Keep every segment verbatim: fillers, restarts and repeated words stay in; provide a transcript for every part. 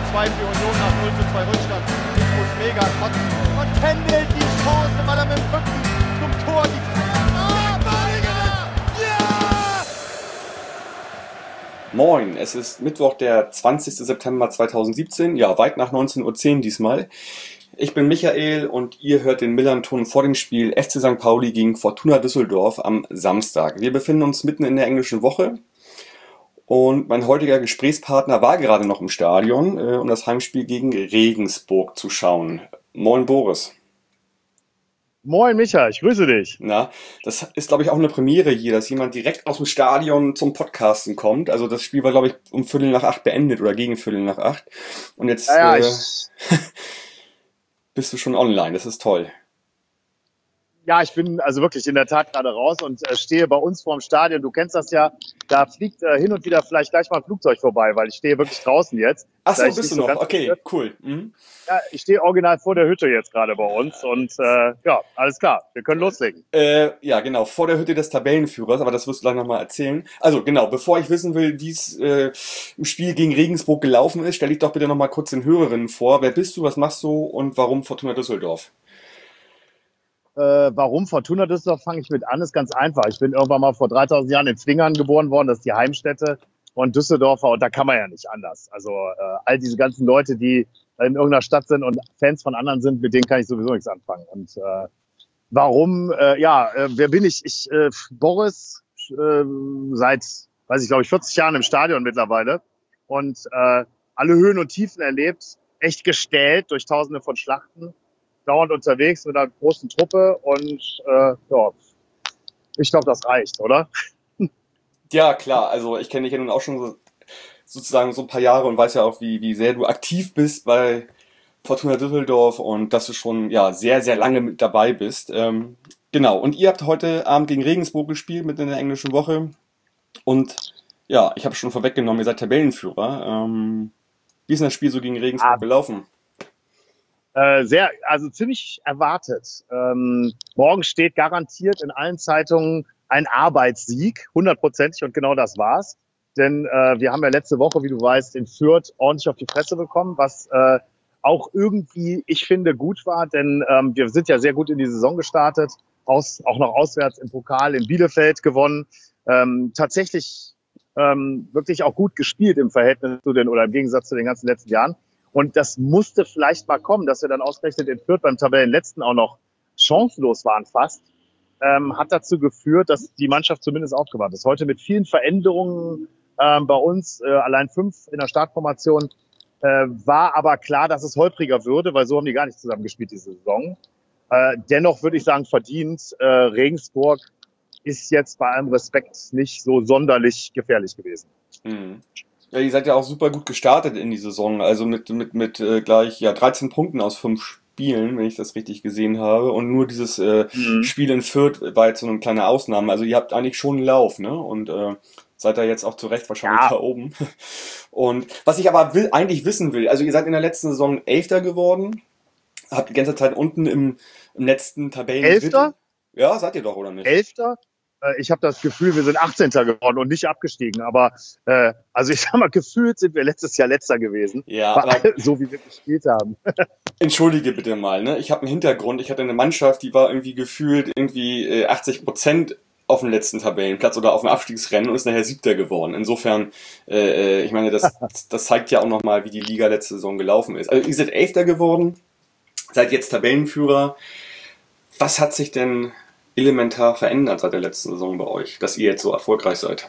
zwei für Union nach null zu zwei Rückstand. Ich muss mega kotzen. Und Kendall die Chance, weil er mit dem Rücken zum Tor die Ah, ja! Moin, es ist Mittwoch, der zwanzigster September zweitausendsiebzehn, ja, weit nach neunzehn Uhr zehn diesmal. Ich bin Michael und ihr hört den Millern-Ton vor dem Spiel F C Sankt Pauli gegen Fortuna Düsseldorf am Samstag. Wir befinden uns mitten in der englischen Woche und mein heutiger Gesprächspartner war gerade noch im Stadion, äh, um das Heimspiel gegen Regensburg zu schauen. Moin Boris. Moin Micha, ich grüße dich. Na, das ist, glaube ich, auch eine Premiere hier, dass jemand direkt aus dem Stadion zum Podcasten kommt. Also das Spiel war, glaube ich, um Viertel nach acht beendet oder gegen Viertel nach acht. Und jetzt ja, ja, äh, ich, bist du schon online, das ist toll. ja, ich bin also wirklich in der Tat gerade raus und äh, stehe bei uns vorm Stadion. Du kennst das ja, da fliegt äh, hin und wieder vielleicht gleich mal ein Flugzeug vorbei, weil ich stehe wirklich draußen jetzt. Ach so, Vielleicht bist du nicht so noch, ganz okay, sicher. cool. Mhm. Ja, ich stehe original vor der Hütte jetzt gerade bei uns und äh, ja, alles klar, wir können loslegen. Äh, ja, genau, vor der Hütte des Tabellenführers, aber das wirst du gleich nochmal erzählen. Also genau, bevor ich wissen will, wie es äh, im Spiel gegen Regensburg gelaufen ist, stell dich doch bitte nochmal kurz den Hörerinnen vor. Wer bist du, was machst du und warum Fortuna Düsseldorf? Äh, warum Fortuna Düsseldorf, fange ich mit an, ist ganz einfach. Ich bin irgendwann mal vor dreitausend Jahren in Zwingern geboren worden, das ist die Heimstätte. Und Düsseldorfer, und da kann man ja nicht anders. Also äh, all diese ganzen Leute, die in irgendeiner Stadt sind und Fans von anderen sind, mit denen kann ich sowieso nichts anfangen. Und äh, warum? Äh, ja, äh, wer bin ich? Ich, äh, Boris, äh, seit, weiß ich, glaube ich, vierzig Jahren im Stadion mittlerweile und äh, alle Höhen und Tiefen erlebt, echt gestählt durch Tausende von Schlachten, dauernd unterwegs mit einer großen Truppe und äh, ja, ich glaube, das reicht, oder? Ja, klar, also ich kenne dich ja nun auch schon so, sozusagen so ein paar Jahre und weiß ja auch, wie, wie sehr du aktiv bist bei Fortuna Düsseldorf und dass du schon ja sehr, sehr lange mit dabei bist. Ähm, genau, und ihr habt heute Abend gegen Regensburg gespielt, mitten in der englischen Woche. Und ja, ich habe schon vorweggenommen, ihr seid Tabellenführer. Ähm, wie ist denn das Spiel so gegen Regensburg Ah. gelaufen? Äh, sehr, also ziemlich erwartet. Ähm, morgen steht garantiert in allen Zeitungen ein Arbeitssieg, hundertprozentig, und genau das war's. Denn äh, wir haben ja letzte Woche, wie du weißt, in Fürth ordentlich auf die Fresse bekommen, was äh, auch irgendwie, ich finde, gut war, denn ähm, wir sind ja sehr gut in die Saison gestartet, aus, auch noch auswärts im Pokal in Bielefeld gewonnen, ähm, tatsächlich ähm, wirklich auch gut gespielt im Verhältnis zu den, oder im Gegensatz zu den ganzen letzten Jahren. Und das musste vielleicht mal kommen, dass wir dann ausgerechnet in Fürth beim Tabellenletzten auch noch chancenlos waren fast, ähm, hat dazu geführt, dass die Mannschaft zumindest aufgewacht ist. Heute mit vielen Veränderungen ähm, bei uns, äh, allein fünf in der Startformation, äh, war aber klar, dass es holpriger würde, weil so haben die gar nicht zusammengespielt diese Saison. Äh, dennoch würde ich sagen, verdient. Äh, Regensburg ist jetzt bei allem Respekt nicht so sonderlich gefährlich gewesen. Mhm. Ja, ihr seid ja auch super gut gestartet in die Saison, also mit mit mit äh, gleich ja dreizehn Punkten aus fünf Spielen, wenn ich das richtig gesehen habe. Und nur dieses äh, Mhm. Spiel in Fürth war jetzt so eine kleine Ausnahme. Also ihr habt eigentlich schon einen Lauf, ne? Und äh, seid da jetzt auch zu Recht wahrscheinlich Ja. da oben. Und was ich aber will, eigentlich wissen will, also ihr seid in der letzten Saison Elfter geworden, habt die ganze Zeit unten im, im letzten Tabellen Elfter? Ja, seid ihr doch, oder nicht? Elfter? Äh, Ich habe das Gefühl, wir sind achtzehnter geworden und nicht abgestiegen. Aber äh, also ich sag mal, gefühlt sind wir letztes Jahr Letzter gewesen. Ja, Bei aber all- so wie wir gespielt haben. entschuldige bitte mal, ne? Ich habe einen Hintergrund. Ich hatte eine Mannschaft, die war irgendwie gefühlt irgendwie äh, achtzig Prozent auf dem letzten Tabellenplatz oder auf dem Abstiegsrennen und ist nachher Siebter geworden. Insofern, äh, ich meine, das, das zeigt ja auch nochmal, wie die Liga letzte Saison gelaufen ist. Also ihr seid Elfter geworden, seid jetzt Tabellenführer. Was hat sich denn elementar verändert seit der letzten Saison bei euch, dass ihr jetzt so erfolgreich seid?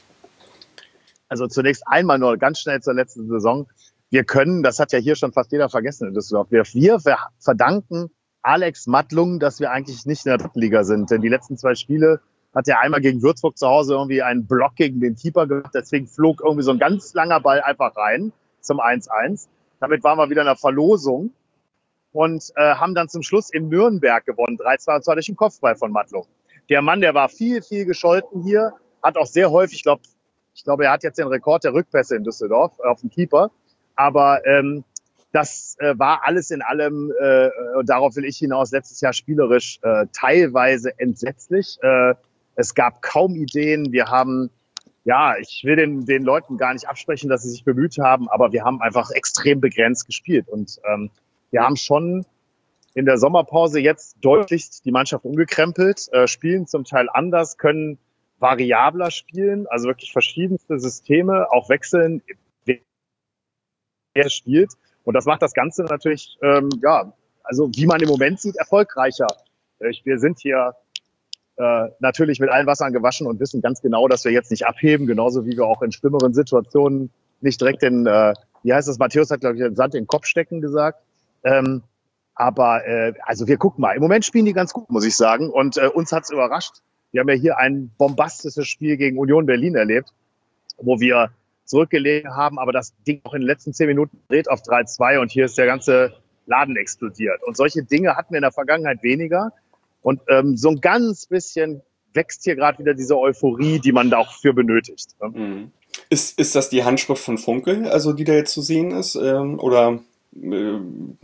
Also zunächst einmal nur ganz schnell zur letzten Saison. Wir können, das hat ja hier schon fast jeder vergessen in Düsseldorf, wir, wir verdanken Alex Mattlung, dass wir eigentlich nicht in der dritten Liga sind. Denn die letzten zwei Spiele hat er einmal gegen Würzburg zu Hause irgendwie einen Block gegen den Keeper gemacht. Deswegen flog irgendwie so ein ganz langer Ball einfach rein zum eins eins. Damit waren wir wieder in der Verlosung und äh, haben dann zum Schluss in Nürnberg gewonnen, drei zwei, und zwar durch den Kopfball von Mattlung. Der Mann, der war viel, viel gescholten hier, hat auch sehr häufig, ich glaube, ich glaube, er hat jetzt den Rekord der Rückpässe in Düsseldorf auf dem Keeper. Aber ähm, das äh, war alles in allem, äh, und darauf will ich hinaus, letztes Jahr spielerisch äh, teilweise entsetzlich. Äh, es gab kaum Ideen. Wir haben Ja, ich will den, den Leuten gar nicht absprechen, dass sie sich bemüht haben, aber wir haben einfach extrem begrenzt gespielt. Und ähm, wir haben schon in der Sommerpause jetzt deutlichst die Mannschaft umgekrempelt, äh, spielen zum Teil anders, können variabler spielen, also wirklich verschiedenste Systeme, auch wechseln, wer spielt. Und das macht das Ganze natürlich, ähm, ja, also wie man im Moment sieht, erfolgreicher. Ich, wir sind hier äh, natürlich mit allen Wassern gewaschen und wissen ganz genau, dass wir jetzt nicht abheben, genauso wie wir auch in schlimmeren Situationen nicht direkt den, äh, wie heißt das, Matthäus hat, glaube ich, den Sand in den Kopf stecken gesagt. Ähm, aber äh, also wir gucken mal. Im Moment spielen die ganz gut, muss ich sagen. Und äh, uns hat's überrascht. Wir haben ja hier ein bombastisches Spiel gegen Union Berlin erlebt, wo wir zurückgelegen haben, aber das Ding auch in den letzten zehn Minuten dreht auf drei zwei und hier ist der ganze Laden explodiert. Und solche Dinge hatten wir in der Vergangenheit weniger. Und ähm, so ein ganz bisschen wächst hier gerade wieder diese Euphorie, die man da auch für benötigt. Ne? Mhm. Ist, ist das die Handschrift von Funkel, also die da jetzt zu sehen ist? Ähm, oder äh,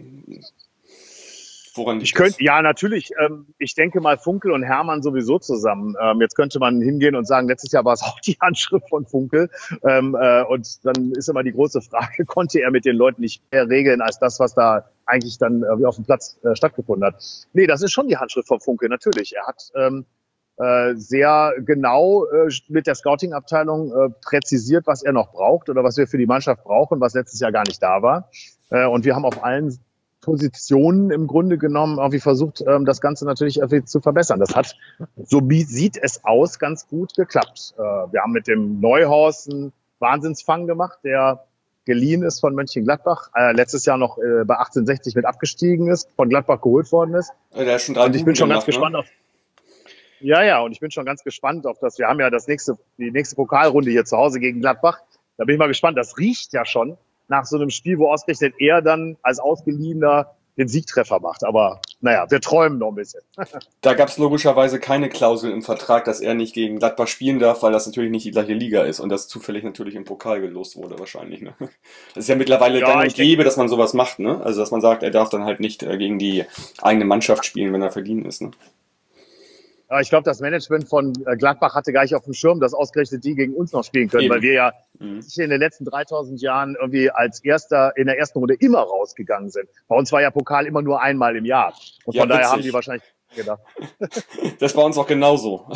woran ich könnte, ja, natürlich. Ähm, ich denke mal Funkel und Hermann sowieso zusammen. Ähm, jetzt könnte man hingehen und sagen, letztes Jahr war es auch die Handschrift von Funkel. Ähm, äh, und dann ist immer die große Frage, konnte er mit den Leuten nicht mehr regeln als das, was da eigentlich dann äh, auf dem Platz äh, stattgefunden hat? Nee, das ist schon die Handschrift von Funkel, natürlich. Er hat ähm, äh, sehr genau äh, mit der Scouting-Abteilung äh, präzisiert, was er noch braucht oder was wir für die Mannschaft brauchen, was letztes Jahr gar nicht da war. Äh, und wir haben auf allen Positionen im Grunde genommen irgendwie versucht, ähm, das Ganze natürlich irgendwie zu verbessern. Das hat, so wie sieht es aus, ganz gut geklappt. Äh, wir haben mit dem Neuhaus einen Wahnsinnsfang gemacht, der geliehen ist von Mönchengladbach, äh, letztes Jahr noch äh, bei achtzehnhundertsechzig mit abgestiegen ist, von Gladbach geholt worden ist. Der ist schon drei und ich bin schon gemacht, ganz gespannt ne? auf Ja, ja, und ich bin schon ganz gespannt auf das. Wir haben ja das nächste, die nächste Pokalrunde hier zu Hause gegen Gladbach. Da bin ich mal gespannt. Das riecht ja schon nach so einem Spiel, wo ausgerechnet er dann als Ausgeliehener den Siegtreffer macht. Aber naja, wir träumen noch ein bisschen. Da gab es logischerweise keine Klausel im Vertrag, dass er nicht gegen Gladbach spielen darf, weil das natürlich nicht die gleiche Liga ist und das zufällig natürlich im Pokal gelost wurde wahrscheinlich. Ne? Das ist ja mittlerweile Ja, gang ich und gäbe, dass man sowas macht. Ne? Also dass man sagt, er darf dann halt nicht äh, gegen die eigene Mannschaft spielen, wenn er verliehen ist. Ne? Ja, ich glaube, das Management von äh, Gladbach hatte gar nicht auf dem Schirm, dass ausgerechnet die gegen uns noch spielen können, Eben. weil wir ja Mhm. in den letzten dreitausend Jahren irgendwie als Erster in der ersten Runde immer rausgegangen sind. Bei uns war ja Pokal immer nur einmal im Jahr. Und Ja, von daher witzig. haben die wahrscheinlich gedacht. Das war uns auch genauso.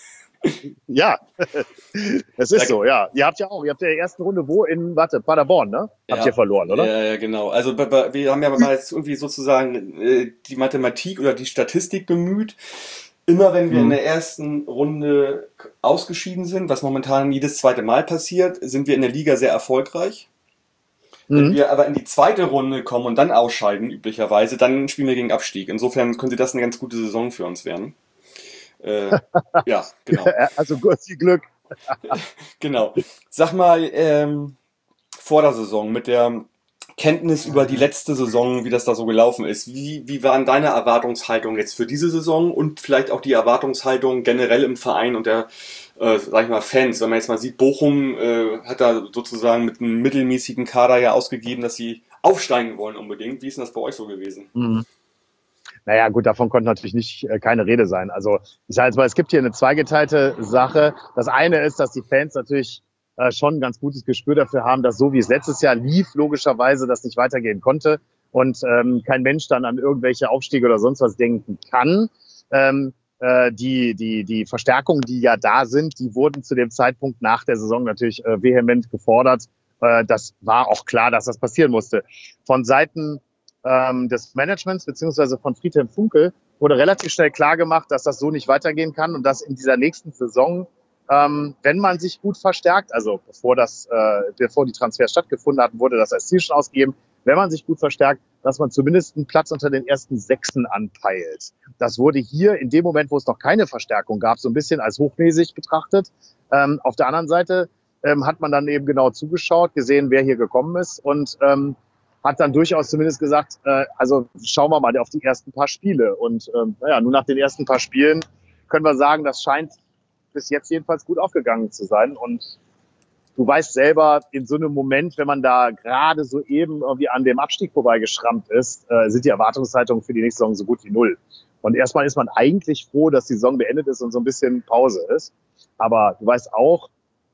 Ja, es ist Da- so, ja. Ihr habt ja auch, ihr habt ja in der ersten Runde wo? In, warte, Paderborn, ne? Habt Ja. ihr verloren, oder? Ja, ja, genau. Also bei- bei- wir haben ja mal jetzt irgendwie sozusagen äh, die Mathematik oder die Statistik bemüht. Immer wenn wir Mhm. in der ersten Runde k- ausgeschieden sind, was momentan jedes zweite Mal passiert, sind wir in der Liga sehr erfolgreich. Wenn Mhm. wir aber in die zweite Runde kommen und dann ausscheiden, üblicherweise, dann spielen wir gegen Abstieg. Insofern könnte das eine ganz gute Saison für uns werden. Äh, ja, genau. Also gut, viel Glück. Genau. Sag mal, ähm, vor der Saison mit der Kenntnis über die letzte Saison, wie das da so gelaufen ist. Wie, wie waren deine Erwartungshaltung jetzt für diese Saison und vielleicht auch die Erwartungshaltung generell im Verein und der, äh, sag ich mal, Fans? Wenn man jetzt mal sieht, Bochum äh, hat da sozusagen mit einem mittelmäßigen Kader ja ausgegeben, dass sie aufsteigen wollen unbedingt. Wie ist denn das bei euch so gewesen? Mhm. Naja, gut, davon konnte natürlich nicht äh, keine Rede sein. Also ich sage jetzt mal, es gibt hier eine zweigeteilte Sache. Das eine ist, dass die Fans natürlich äh, schon ein ganz gutes Gespür dafür haben, dass so wie es letztes Jahr lief, logischerweise das nicht weitergehen konnte und ähm, kein Mensch dann an irgendwelche Aufstiege oder sonst was denken kann. Ähm, äh, die, die, die Verstärkungen, die ja da sind, die wurden zu dem Zeitpunkt nach der Saison natürlich äh, vehement gefordert. Äh, das war auch klar, dass das passieren musste. Von Seiten ähm, des Managements beziehungsweise von Friedhelm Funkel wurde relativ schnell klar gemacht, dass das so nicht weitergehen kann und dass in dieser nächsten Saison, ähm, wenn man sich gut verstärkt, also bevor das, äh, bevor die Transfers stattgefunden hatten, wurde das als Ziel schon ausgegeben, wenn man sich gut verstärkt, dass man zumindest einen Platz unter den ersten Sechsen anpeilt. Das wurde hier in dem Moment, wo es noch keine Verstärkung gab, so ein bisschen als hochnäsig betrachtet. Ähm, auf der anderen Seite ähm, hat man dann eben genau zugeschaut, gesehen, wer hier gekommen ist und ähm, hat dann durchaus zumindest gesagt, äh, also schauen wir mal auf die ersten paar Spiele. Und ähm, naja, nur nach den ersten paar Spielen können wir sagen, das scheint bis jetzt jedenfalls gut aufgegangen zu sein. Und du weißt selber, in so einem Moment, wenn man da gerade so eben irgendwie an dem Abstieg vorbeigeschrammt ist, äh, sind die Erwartungshaltungen für die nächste Saison so gut wie null. Und erstmal ist man eigentlich froh, dass die Saison beendet ist und so ein bisschen Pause ist. Aber du weißt auch,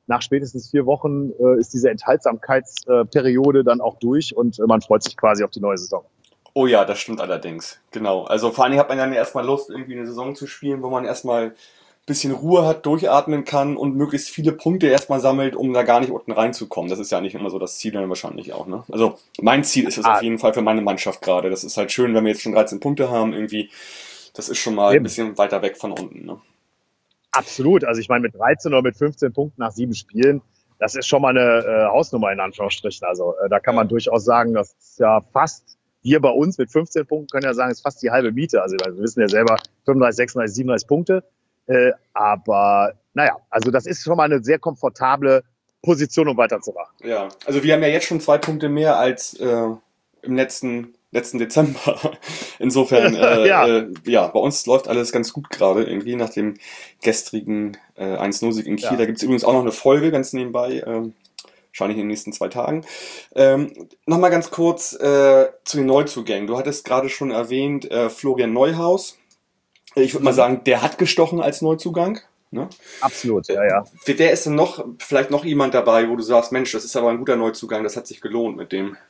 nach spätestens vier Wochen äh, ist diese Enthaltsamkeitsperiode äh, dann auch durch und äh, man freut sich quasi auf die neue Saison. Oh ja, das stimmt allerdings. Genau. Also vor allem hat man dann erstmal Lust, irgendwie eine Saison zu spielen, wo man erstmal ein bisschen Ruhe hat, durchatmen kann und möglichst viele Punkte erstmal sammelt, um da gar nicht unten reinzukommen. Das ist ja nicht immer so das Ziel dann wahrscheinlich auch, ne? Also mein Ziel ist es ah. auf jeden Fall für meine Mannschaft gerade. Das ist halt schön, wenn wir jetzt schon dreizehn Punkte haben, irgendwie. Das ist schon mal Eben. ein bisschen weiter weg von unten, ne? Absolut. Also ich meine, mit dreizehn oder mit fünfzehn Punkten nach sieben Spielen, das ist schon mal eine äh, Hausnummer in Anführungsstrichen. Also äh, da kann man durchaus sagen, das ist ja fast, wir bei uns mit fünfzehn Punkten können ja sagen, ist fast die halbe Miete. Also wir wissen ja selber, fünfunddreißig, sechsunddreißig, siebenunddreißig Punkte. Äh, aber naja, also das ist schon mal eine sehr komfortable Position, um weiterzumachen. Ja, also wir haben ja jetzt schon zwei Punkte mehr als äh, im letzten letzten Dezember. Insofern, äh, ja. Äh, ja, bei uns läuft alles ganz gut gerade irgendwie nach dem gestrigen äh, eins null Sieg in Kiel. Ja. Da gibt's übrigens auch noch eine Folge ganz nebenbei, ähm, wahrscheinlich in den nächsten zwei Tagen. Ähm, Nochmal ganz kurz äh, zu den Neuzugängen. Du hattest gerade schon erwähnt, äh, Florian Neuhaus. Ich würde mal sagen, der hat gestochen als Neuzugang. Ne? Absolut, ja, ja. Für der ist dann noch, vielleicht noch jemand dabei, wo du sagst, Mensch, das ist aber ein guter Neuzugang, das hat sich gelohnt mit dem.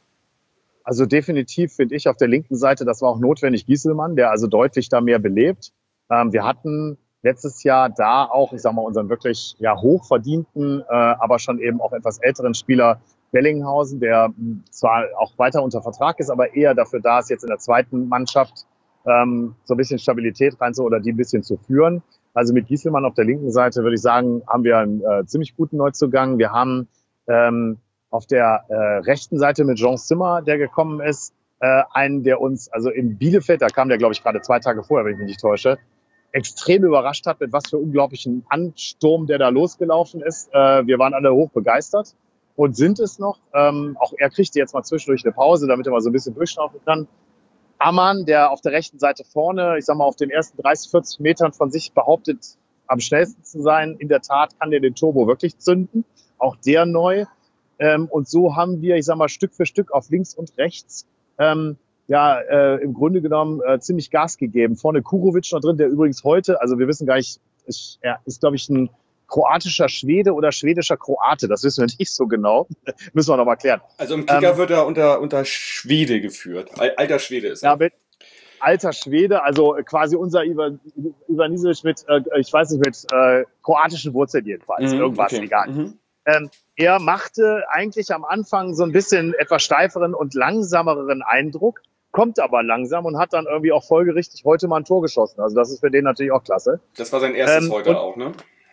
Also definitiv finde ich auf der linken Seite, das war auch notwendig, Gieselmann, der also deutlich da mehr belebt. Ähm, wir hatten letztes Jahr da auch, ich sag mal, unseren wirklich ja hochverdienten, äh, aber schon eben auch etwas älteren Spieler Bellinghausen, der mh, zwar auch weiter unter Vertrag ist, aber eher dafür da ist, jetzt in der zweiten Mannschaft ähm, so ein bisschen Stabilität rein zu oder die ein bisschen zu führen. Also mit Gieselmann auf der linken Seite würde ich sagen, haben wir einen äh, ziemlich guten Neuzugang. Wir haben ähm, auf der äh, rechten Seite mit Jean Zimmer, der gekommen ist, äh, einen, der uns, also in Bielefeld, da kam der, glaube ich, gerade zwei Tage vorher, wenn ich mich nicht täusche, extrem überrascht hat, mit was für unglaublichen Ansturm, der da losgelaufen ist. Äh, wir waren alle hoch begeistert und sind es noch. Ähm, auch er kriegte jetzt mal zwischendurch eine Pause, damit er mal so ein bisschen durchschnaufen kann. Ammann, der auf der rechten Seite vorne, ich sag mal, auf den ersten dreißig, vierzig Metern von sich behauptet, am schnellsten zu sein. In der Tat kann der den Turbo wirklich zünden. Auch der neu. Ähm, und so haben wir, ich sag mal, Stück für Stück auf links und rechts ähm, ja äh, im Grunde genommen äh, ziemlich Gas gegeben. Vorne Kurovic noch drin, der übrigens heute, also wir wissen gar nicht, ist, er ist, glaube ich, ein kroatischer Schwede oder schwedischer Kroate. Das wissen wir nicht so genau. Müssen wir noch mal klären. Also im Kicker ähm, wird er unter, unter Schwede geführt. Alter Schwede ist er. Ja, mit alter Schwede, also quasi unser Ivan Ivanisevic mit, äh, ich weiß nicht, mit äh, kroatischen Wurzeln jedenfalls. Mhm, Irgendwas, okay. Egal. Mhm. Ähm, er machte eigentlich am Anfang so ein bisschen etwas steiferen und langsameren Eindruck, kommt aber langsam und hat dann irgendwie auch folgerichtig heute mal ein Tor geschossen. Also das ist für den natürlich auch klasse. Das war sein erstes ähm, heute und, auch, ne?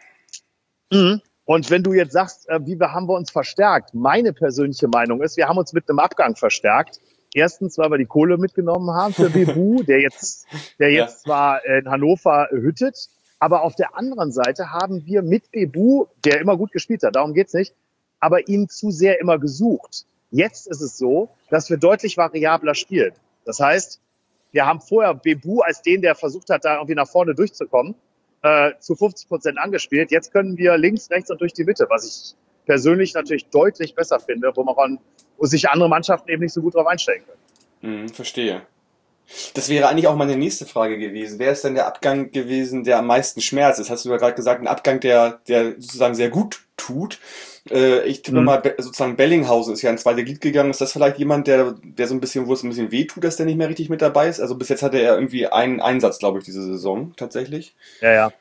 Mh. Und wenn du jetzt sagst, äh, wie wir, haben wir uns verstärkt? Meine persönliche Meinung ist, wir haben uns mit einem Abgang verstärkt. Erstens, weil wir die Kohle mitgenommen haben für Bebu, der jetzt, der jetzt ja. zwar in Hannover hüttet, aber auf der anderen Seite haben wir mit Bebu, der immer gut gespielt hat, darum geht's nicht, aber ihn zu sehr immer gesucht. Jetzt ist es so, dass wir deutlich variabler spielen. Das heißt, wir haben vorher Bebu als den, der versucht hat, da irgendwie nach vorne durchzukommen, äh, zu fünfzig Prozent angespielt. Jetzt können wir links, rechts und durch die Mitte, was ich persönlich natürlich deutlich besser finde, wo man wo sich andere Mannschaften eben nicht so gut drauf einstellen können. Hm, verstehe. Das wäre eigentlich auch meine nächste Frage gewesen. Wer ist denn der Abgang gewesen, der am meisten schmerzt? Das hast du ja gerade gesagt, ein Abgang, der, der sozusagen sehr gut tut. Äh, ich tippe mhm. mal, sozusagen Bellinghausen ist ja ins zweite Glied gegangen. Ist das vielleicht jemand, der, der so ein bisschen, wo es ein bisschen weh tut, dass der nicht mehr richtig mit dabei ist? Also bis jetzt hatte er irgendwie einen Einsatz, glaube ich, diese Saison tatsächlich. Ja, ja.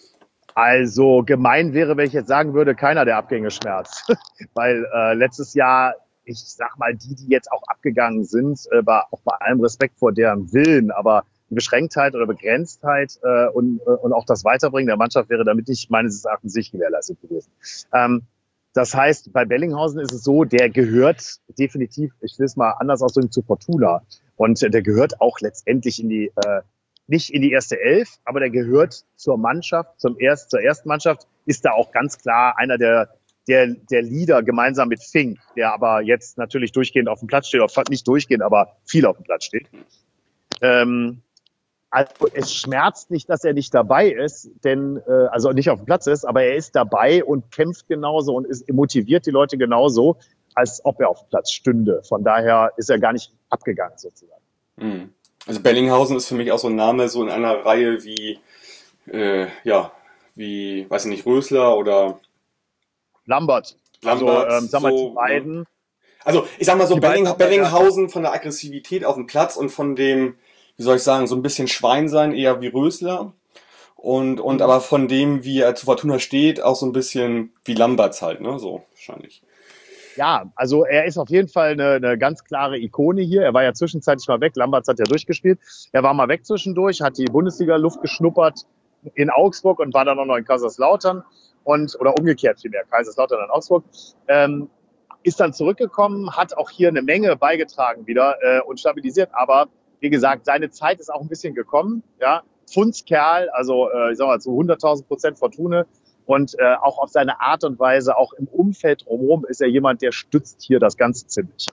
Also gemein wäre, wenn ich jetzt sagen würde, keiner der Abgänge schmerzt. Weil äh, letztes Jahr, ich sag mal, die, die jetzt auch abgegangen sind, äh, war auch bei allem Respekt vor deren Willen, aber die Beschränktheit oder Begrenztheit äh, und, äh, und auch das Weiterbringen der Mannschaft wäre damit nicht meines Erachtens nicht gewährleistet gewesen. Ähm, das heißt, bei Bellinghausen ist es so, der gehört definitiv, ich will es mal anders ausdrücken, zu Fortuna. Und äh, der gehört auch letztendlich in die, äh, nicht in die erste Elf, aber der gehört zur Mannschaft, zum erst, zur ersten Mannschaft, ist da auch ganz klar einer der der der Leader gemeinsam mit Fink, der aber jetzt natürlich durchgehend auf dem Platz steht, oder nicht durchgehend, aber viel auf dem Platz steht. Ähm, also es schmerzt nicht, dass er nicht dabei ist, denn äh, also nicht auf dem Platz ist, aber er ist dabei und kämpft genauso und ist, motiviert die Leute genauso, als ob er auf dem Platz stünde. Von daher ist er gar nicht abgegangen sozusagen. Mhm. Also Bellinghausen ist für mich auch so ein Name, so in einer Reihe wie, äh, ja, wie, weiß ich nicht, Rösler oder Lambert. Lambert, also, ähm, sag mal, so, die beiden. Ne? Also, ich sag mal so, Die Belling, beiden- Bellinghausen von der Aggressivität auf dem Platz und von dem, wie soll ich sagen, so ein bisschen Schwein sein, eher wie Rösler. Und, und aber von dem, wie er zu Fortuna steht, auch so ein bisschen wie Lamberts halt, ne? So, wahrscheinlich. Ja, also er ist auf jeden Fall eine, eine ganz klare Ikone hier. Er war ja zwischenzeitlich mal weg. Lamberts hat ja durchgespielt. Er war mal weg zwischendurch, hat die Bundesliga-Luft geschnuppert in Augsburg und war dann auch noch in Kaiserslautern. Und, oder umgekehrt vielmehr, Kaiserslautern und Augsburg. Ähm, ist dann zurückgekommen, hat auch hier eine Menge beigetragen wieder äh, und stabilisiert. Aber wie gesagt, seine Zeit ist auch ein bisschen gekommen. Ja, Fundskerl, also äh, ich sag mal zu hunderttausend Prozent Fortune. Und äh, auch auf seine Art und Weise, auch im Umfeld drumherum, ist er jemand, der stützt hier das Ganze ziemlich.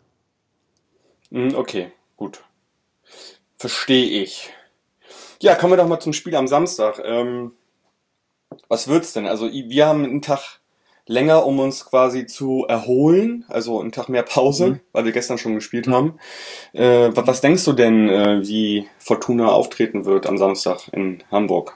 Okay, gut. Verstehe ich. Ja, kommen wir doch mal zum Spiel am Samstag. Ähm, was wird's denn? Also wir haben einen Tag länger, um uns quasi zu erholen, also einen Tag mehr Pause, mhm. weil wir gestern schon gespielt haben. Äh, was, was denkst du denn, äh, wie Fortuna auftreten wird am Samstag in Hamburg?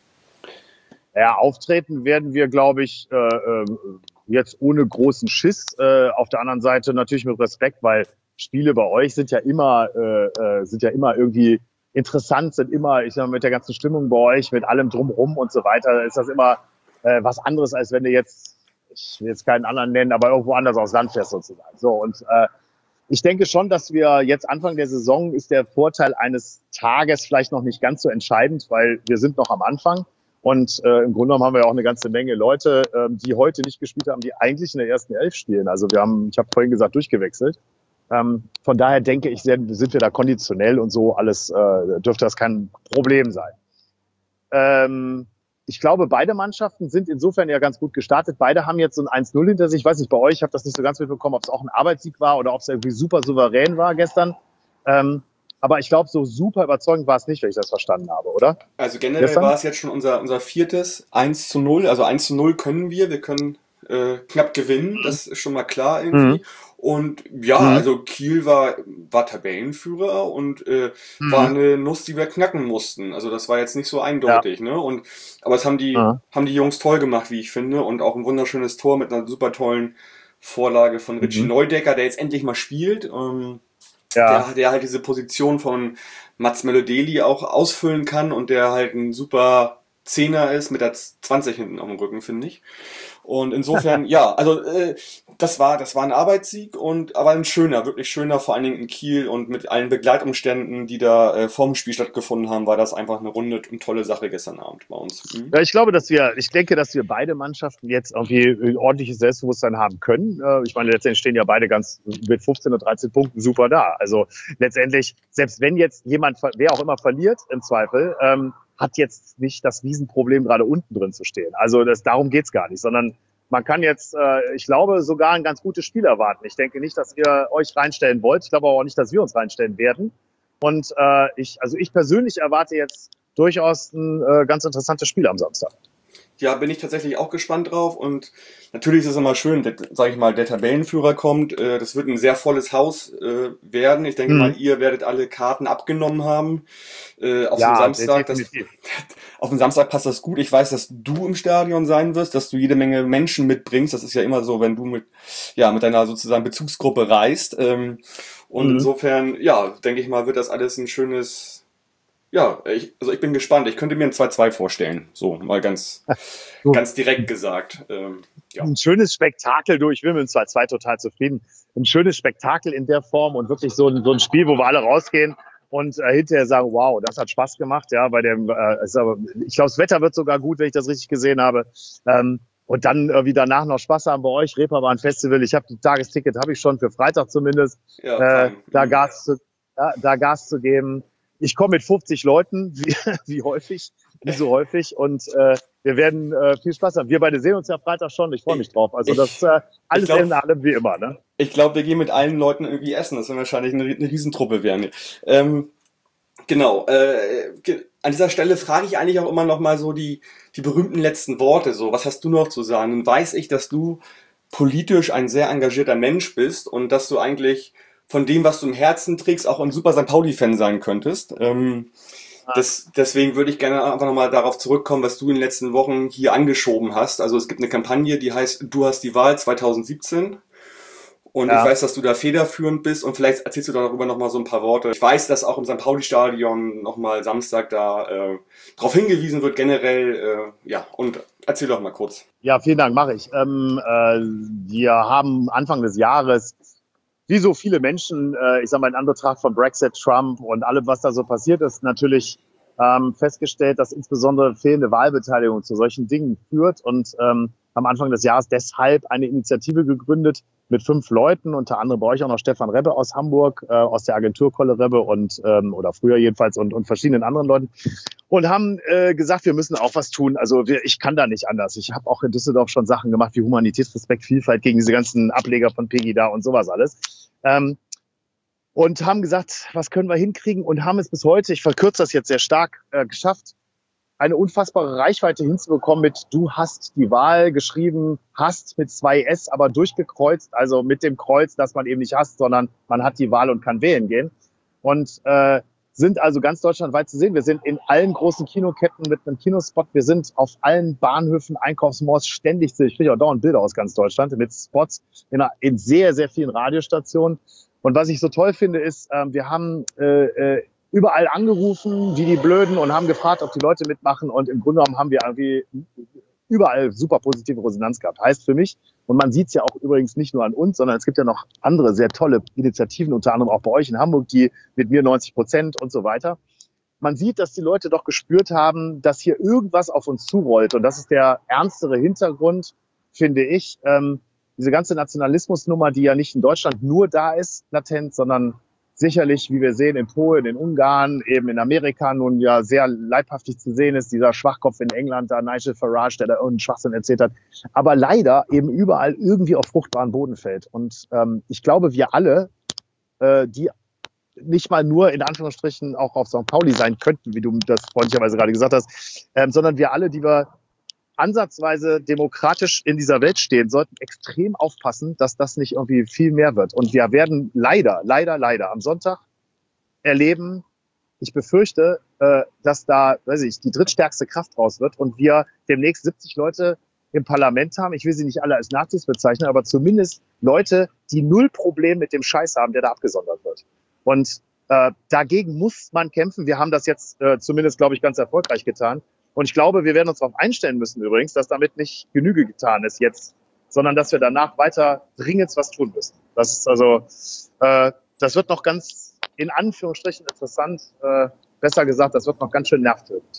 Ja, auftreten werden wir, glaube ich, äh, äh, jetzt ohne großen Schiss. Äh, auf der anderen Seite natürlich mit Respekt, weil Spiele bei euch sind ja immer, äh, äh, sind ja immer irgendwie interessant, sind immer, ich sag mal, mit der ganzen Stimmung bei euch, mit allem drumherum und so weiter, ist das immer äh, was anderes, als wenn du jetzt, ich will jetzt keinen anderen nennen, aber irgendwo anders aufs Land fährst sozusagen. So, und äh, ich denke schon, dass wir jetzt Anfang der Saison ist der Vorteil eines Tages vielleicht noch nicht ganz so entscheidend, weil wir sind noch am Anfang. Und äh, im Grunde genommen haben wir auch eine ganze Menge Leute, ähm, die heute nicht gespielt haben, die eigentlich in der ersten Elf spielen. Also wir haben, ich habe vorhin gesagt, durchgewechselt. Ähm, von daher denke ich, sind wir da konditionell und so alles, äh, dürfte das kein Problem sein. Ähm, ich glaube, beide Mannschaften sind insofern ja ganz gut gestartet. Beide haben jetzt so ein eins null hinter sich. Ich weiß nicht, bei euch, ich habe das nicht so ganz mitbekommen, ob es auch ein Arbeitssieg war oder ob es irgendwie super souverän war gestern. Ähm, Aber ich glaube, so super überzeugend war es nicht, wenn ich das verstanden habe, oder? Also generell Gestern? war es jetzt schon unser, unser viertes eins zu null. Also eins zu null können wir. Wir können äh, knapp gewinnen. Das ist schon mal klar irgendwie. Mhm. Und ja, mhm. also Kiel war, war Tabellenführer und äh, mhm. war eine Nuss, die wir knacken mussten. Also das war jetzt nicht so eindeutig. Ja. Ne? Und, aber es haben die, ja. haben die Jungs toll gemacht, wie ich finde. Und auch ein wunderschönes Tor mit einer super tollen Vorlage von Richie mhm. Neudecker, der jetzt endlich mal spielt. Ähm, Ja. Der, der halt diese Position von Mats Melodeli auch ausfüllen kann und der halt ein super Zehner ist mit der zwanzig hinten auf dem Rücken, finde ich. Und insofern, ja, also äh, das war das war ein Arbeitssieg und aber ein schöner, wirklich schöner, vor allen Dingen in Kiel und mit allen Begleitumständen, die da äh, vorm Spiel stattgefunden haben, war das einfach eine runde und tolle Sache gestern Abend bei uns. Mhm. Ja, ich glaube, dass wir, ich denke, dass wir beide Mannschaften jetzt irgendwie ein ordentliches Selbstbewusstsein haben können. Äh, ich meine, letztendlich stehen ja beide ganz mit fünfzehn oder dreizehn Punkten super da. Also letztendlich, selbst wenn jetzt jemand, wer auch immer verliert, im Zweifel, ähm, hat jetzt nicht das Riesenproblem, gerade unten drin zu stehen. Also das, darum geht's gar nicht, sondern man kann jetzt, äh, ich glaube, sogar ein ganz gutes Spiel erwarten. Ich denke nicht, dass ihr euch reinstellen wollt. Ich glaube aber auch nicht, dass wir uns reinstellen werden. Und äh, ich, also ich persönlich erwarte jetzt durchaus ein äh, ganz interessantes Spiel am Samstag. Ja, bin ich tatsächlich auch gespannt drauf und natürlich ist es immer schön, sage ich mal, der Tabellenführer kommt. Äh, das wird ein sehr volles Haus äh, werden. Ich denke hm. mal, ihr werdet alle Karten abgenommen haben. Äh, auf ja, den Samstag. Das, auf den Samstag passt das gut. Ich weiß, dass du im Stadion sein wirst, dass du jede Menge Menschen mitbringst. Das ist ja immer so, wenn du mit, ja, mit deiner sozusagen Bezugsgruppe reist. Ähm, und mhm. insofern, ja, denke ich mal, wird das alles ein schönes. Ja, ich, also ich bin gespannt. Ich könnte mir ein zwei zwei vorstellen. So, mal ganz, so. ganz direkt gesagt. Ähm, ja. Ein schönes Spektakel, du, ich bin mit dem zwei zwei total zufrieden. Ein schönes Spektakel in der Form und wirklich so ein, so ein Spiel, wo wir alle rausgehen und äh, hinterher sagen, wow, das hat Spaß gemacht. Ja, bei dem, äh, ist aber, ich glaube, das Wetter wird sogar gut, wenn ich das richtig gesehen habe. Ähm, und dann äh, wie danach noch Spaß haben bei euch, Reeperbahn Festival. Ich habe das Tagesticket, habe ich schon für Freitag zumindest. Ja, äh, da, Gas zu, da, da Gas zu geben. Ich komme mit fünfzig Leuten, wie, wie häufig, wie so häufig, und äh, wir werden äh, viel Spaß haben. Wir beide sehen uns ja Freitag schon, ich freue mich drauf. Also das äh, alles glaub, in allem wie immer, ne? Ich glaube, wir gehen mit allen Leuten irgendwie essen, das wird wahrscheinlich eine, eine Riesentruppe werden. Ähm, genau, äh, an dieser Stelle frage ich eigentlich auch immer noch mal so die, die berühmten letzten Worte, so, was hast du noch zu sagen? Nun weiß ich, dass du politisch ein sehr engagierter Mensch bist und dass du eigentlich von dem, was du im Herzen trägst, auch ein super Sankt Pauli-Fan sein könntest. Ähm, Das, deswegen würde ich gerne einfach nochmal darauf zurückkommen, was du in den letzten Wochen hier angeschoben hast. Also es gibt eine Kampagne, die heißt Du hast die Wahl zwanzig siebzehn. Und ja. Ich weiß, dass du da federführend bist und vielleicht erzählst du darüber nochmal so ein paar Worte. Ich weiß, dass auch im Sankt Pauli-Stadion nochmal Samstag da äh, darauf hingewiesen wird generell. Äh, ja, und erzähl doch mal kurz. Ja, vielen Dank, mache ich. Ähm, äh, wir haben Anfang des Jahres, wie so viele Menschen, äh, ich sag mal in Anbetracht von Brexit, Trump und allem, was da so passiert ist, natürlich ähm, festgestellt, dass insbesondere fehlende Wahlbeteiligung zu solchen Dingen führt und ähm, am Anfang des Jahres deshalb eine Initiative gegründet mit fünf Leuten, unter anderem bei euch auch noch Stefan Rebbe aus Hamburg, äh, aus der Agentur Kolle Rebbe und ähm, oder früher jedenfalls und, und verschiedenen anderen Leuten und haben äh, gesagt, wir müssen auch was tun. Also wir, ich kann da nicht anders. Ich habe auch in Düsseldorf schon Sachen gemacht wie Humanität, Respekt, Vielfalt gegen diese ganzen Ableger von Pegida und sowas alles. Ähm, und haben gesagt, was können wir hinkriegen und haben es bis heute, ich verkürze das jetzt sehr stark, äh, geschafft, eine unfassbare Reichweite hinzubekommen mit Du hast die Wahl geschrieben, hast mit zwei S, aber durchgekreuzt, also mit dem Kreuz, dass man eben nicht hasst, sondern man hat die Wahl und kann wählen gehen. Und äh, sind also ganz deutschlandweit zu sehen. Wir sind in allen großen Kinoketten mit einem Kinospot. Wir sind auf allen Bahnhöfen, Einkaufsmalls ständig zu. Ich kriege auch dauernd Bilder aus ganz Deutschland mit Spots in, in sehr, sehr vielen Radiostationen. Und was ich so toll finde, ist, äh, wir haben äh, äh, überall angerufen, wie die Blöden, und haben gefragt, ob die Leute mitmachen. Und im Grunde genommen haben wir irgendwie überall super positive Resonanz gehabt. Heißt für mich, und man sieht es ja auch übrigens nicht nur an uns, sondern es gibt ja noch andere sehr tolle Initiativen, unter anderem auch bei euch in Hamburg, die mit mir neunzig Prozent und so weiter. Man sieht, dass die Leute doch gespürt haben, dass hier irgendwas auf uns zurollt. Und das ist der ernstere Hintergrund, finde ich. Ähm, diese ganze Nationalismusnummer, die ja nicht in Deutschland nur da ist, latent, sondern sicherlich, wie wir sehen, in Polen, in Ungarn, eben in Amerika nun ja sehr leibhaftig zu sehen ist, dieser Schwachkopf in England, da Nigel Farage, der da irgendeinen Schwachsinn erzählt hat, aber leider eben überall irgendwie auf fruchtbaren Boden fällt. Und ähm, ich glaube, wir alle, äh, die nicht mal nur in Anführungsstrichen auch auf Sankt Pauli sein könnten, wie du das freundlicherweise gerade gesagt hast, ähm, sondern wir alle, die wir ansatzweise demokratisch in dieser Welt stehen, sollten extrem aufpassen, dass das nicht irgendwie viel mehr wird. Und wir werden leider, leider, leider am Sonntag erleben, ich befürchte, äh, dass da, weiß ich, die drittstärkste Kraft raus wird und wir demnächst siebzig Leute im Parlament haben. Ich will sie nicht alle als Nazis bezeichnen, aber zumindest Leute, die null Problem mit dem Scheiß haben, der da abgesondert wird. Und äh, dagegen muss man kämpfen. Wir haben das jetzt äh, zumindest, glaube ich, ganz erfolgreich getan. Und ich glaube, wir werden uns darauf einstellen müssen übrigens, dass damit nicht Genüge getan ist jetzt, sondern dass wir danach weiter dringend was tun müssen. Das ist also, äh, das wird noch ganz, in Anführungsstrichen, interessant. Äh, besser gesagt, das wird noch ganz schön nervtötend.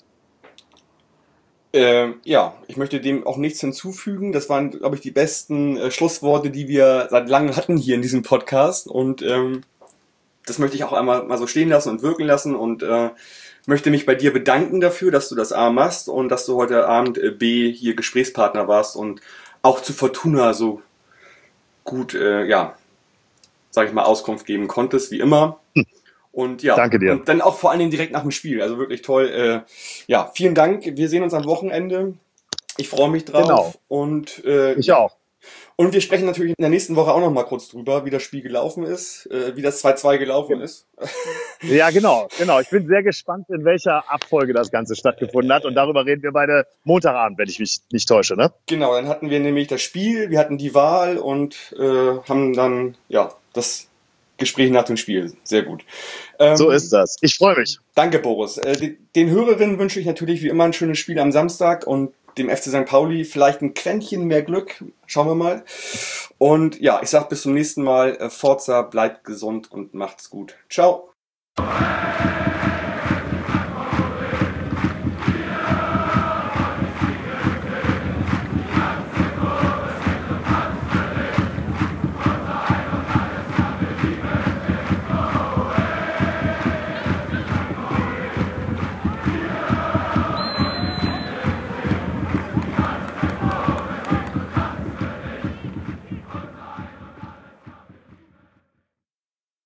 Ähm, ja, ich möchte dem auch nichts hinzufügen. Das waren, glaube ich, die besten äh, Schlussworte, die wir seit langem hatten hier in diesem Podcast. Und ähm, das möchte ich auch einmal mal so stehen lassen und wirken lassen und äh, möchte mich bei dir bedanken dafür, dass du das A machst und dass du heute Abend äh, B hier Gesprächspartner warst und auch zu Fortuna so gut, äh, ja, sag ich mal, Auskunft geben konntest, wie immer. Und ja, danke dir. Und dann auch vor allen Dingen direkt nach dem Spiel, also wirklich toll. Äh, ja, vielen Dank. Wir sehen uns am Wochenende. Ich freue mich drauf. Genau. Und äh, ich auch. Und wir sprechen natürlich in der nächsten Woche auch noch mal kurz drüber, wie das Spiel gelaufen ist, äh, wie das zwei zwei gelaufen ist. Ja, genau, genau. Ich bin sehr gespannt, in welcher Abfolge das Ganze stattgefunden hat. Und darüber reden wir beide Montagabend, wenn ich mich nicht täusche, ne? Genau, dann hatten wir nämlich das Spiel, wir hatten die Wahl und äh, haben dann, ja, das Gespräch nach dem Spiel. Sehr gut. Ähm, so ist das. Ich freue mich. Danke, Boris. Äh, den Hörerinnen wünsche ich natürlich wie immer ein schönes Spiel am Samstag und dem F C Sankt Pauli vielleicht ein Quäntchen mehr Glück. Schauen wir mal. Und ja, ich sag bis zum nächsten Mal. Forza, bleibt gesund und macht's gut. Ciao.